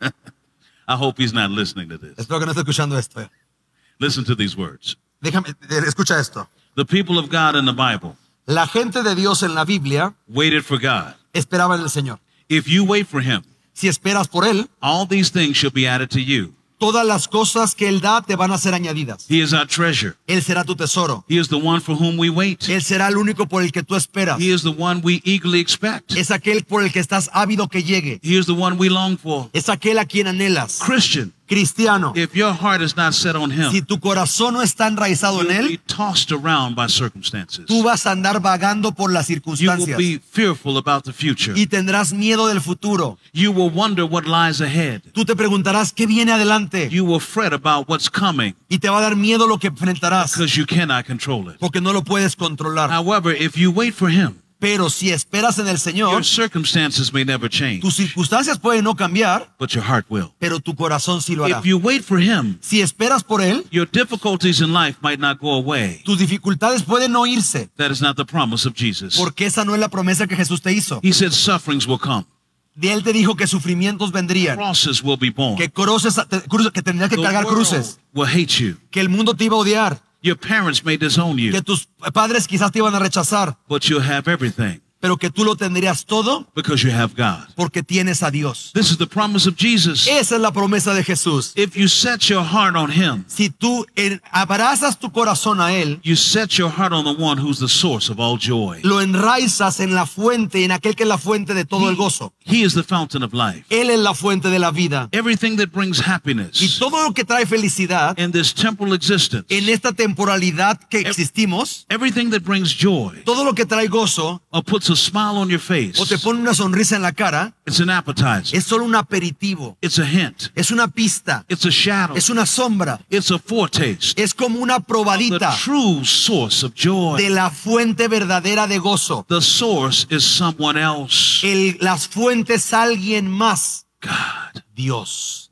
I hope he's not listening to this. Espero que no esté escuchando esto. Listen to these words. Escucha esto. The people of God in the Bible La gente de Dios en la Biblia waited for God. esperaba en el Señor. If you wait for Him, Si esperas por Él, all these things shall be added to you. todas las cosas que Él da te van a ser añadidas. He is our treasure. Él será tu tesoro. He is the one for whom we wait. Él será el único por el que tú esperas. He is the one we eagerly expect. Es aquel por el que estás ávido que llegue. He is the one we long for. Es aquel a quien anhelas. Christian, Cristiano, if your heart is not set on Him, si tu corazón no está enraizado en you'll be Él, tossed around by circumstances. tú vas a andar vagando por las You will circunstancias be fearful about the future. y tendrás miedo del futuro. You will wonder what lies ahead. Tú te preguntarás qué viene adelante You will fret about what's coming y te va a dar miedo lo que enfrentarás because you cannot control it. porque no lo puedes controlar. However, if you wait for Him, Pero si esperas en el Señor, your circumstances may never change, tus circunstancias pueden no cambiar, but your heart will. pero tu corazón sí lo hará. If you wait for Him, Si esperas por Él, your difficulties in life might not go away. tus dificultades pueden no irse, That is not the promise of Jesus. porque esa no es la promesa que Jesús te hizo. He said sufferings will come. De Él te dijo que sufrimientos vendrían, Crosses will be born. que tendrías que The cargar world cruces, will hate you. que el mundo te iba a odiar, Your parents may disown you, que tus padres quizás te iban a rechazar, but you'll have everything pero que tú lo tendrías todo because you have God. porque tienes a Dios. This is the promise of Jesus. Esa es la promesa de Jesús. If you set your heart on Him, Si tú abrazas tu corazón a Él, you set your heart on the one who's the source of all joy. lo enraizas en la fuente, en aquel que es la fuente de todo el gozo. He is the fountain of life. Él es la fuente de la vida. Everything that brings Y happiness todo lo que trae felicidad in this temporal existence, en esta temporalidad que existimos, everything that brings joy todo lo que trae gozo or puts a smile on your face, o te pone una sonrisa en la cara, it's an appetizer. es solo un aperitivo, It's a hint. es una pista, It's a shadow. es una sombra, It's a foretaste. es como una The probadita true source of joy. de la fuente verdadera de gozo. The source is someone else. Las fuentes alguien más, God. Dios.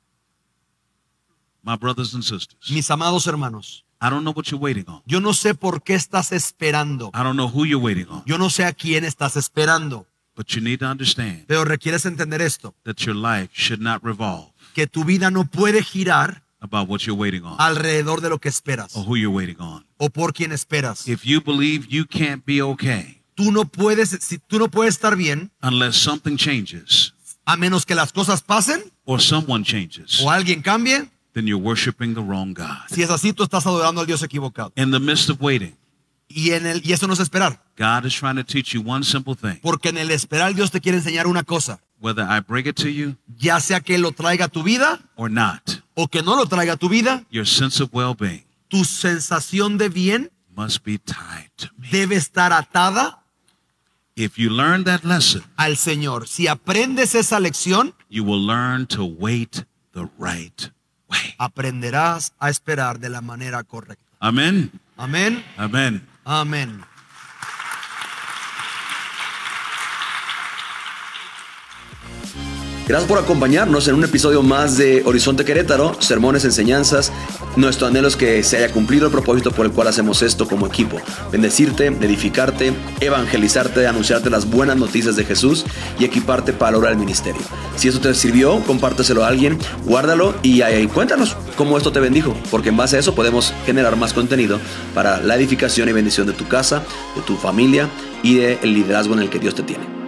My brothers and sisters, Mis amados hermanos, I don't know what you're waiting on. yo no sé por qué estás esperando. I don't know who you're waiting on. Yo no sé a quién estás esperando, But you need to understand pero requieres entender esto, that your life should not revolve que tu vida no puede girar about what you're waiting on alrededor de lo que esperas or who you're waiting on. o por quien esperas. If you believe you can't be okay Tú no puedes estar bien unless something changes a menos que las cosas pasen or someone changes, o alguien cambie. then you're worshiping the wrong God. Si es así, tú estás adorando al Dios equivocado. In the midst of waiting, Y eso no es esperar. God is trying to teach you one simple thing. Porque en el esperar Dios te quiere enseñar una cosa. Whether I bring it to you Ya sea que lo traiga a tu vida or not, o que no lo traiga a tu vida, your sense of well-being tu sensación de bien must be tied to me. debe estar atada If you learn that lesson, al Señor. Si aprendes esa lección, you will learn to wait the right way. aprenderás a esperar de la manera correcta. Amen. Amén. Amen. Amén. Gracias por acompañarnos en un episodio más de Horizonte Querétaro, sermones, enseñanzas. Nuestro anhelo es que se haya cumplido el propósito por el cual hacemos esto como equipo. Bendecirte, edificarte, evangelizarte, anunciarte las buenas noticias de Jesús y equiparte para lograr el ministerio. Si esto te sirvió, compárteselo a alguien, guárdalo y cuéntanos cómo esto te bendijo, porque en base a eso podemos generar más contenido para la edificación y bendición de tu casa, de tu familia y del liderazgo en el que Dios te tiene.